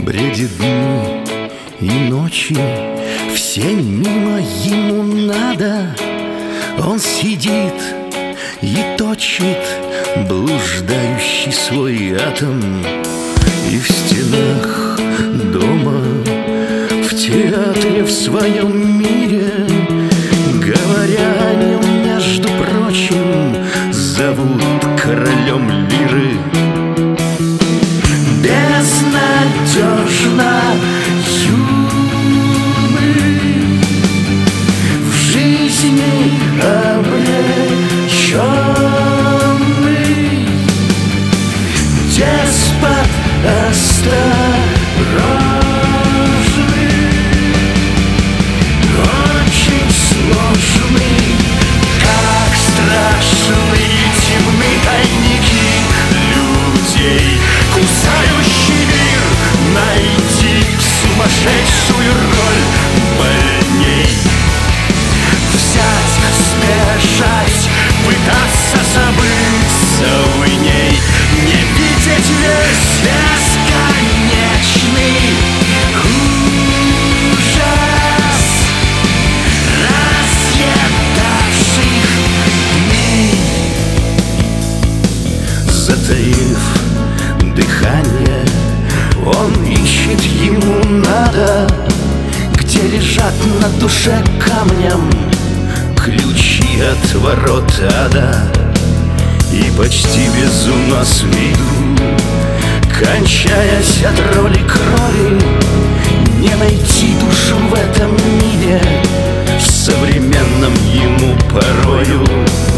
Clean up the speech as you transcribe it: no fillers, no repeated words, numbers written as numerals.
Бредит дни и ночи, все мимо ему надо. Он сидит и точит блуждающий свой атом. И в стенах дома, в театре, в своем мире, говоря о нем, между прочим, зовут королем лиры. Безнадежно юный, в жизни обреченный, деспот осторожный, очень сложный, как страшные темны тайники людей, кусающий мир. Найти сумасшедшую роль больней, взять, смешать, пытаться забыться в ней, не видеть весь бесконечный ужас разъедавших дней. Затаив дыхание, он ищет, ему надо, где лежат на душе камнем ключи от ворот ада. И почти без ума с виду, кончаясь от роли крови, не найти душу в этом мире, в современном ему порою.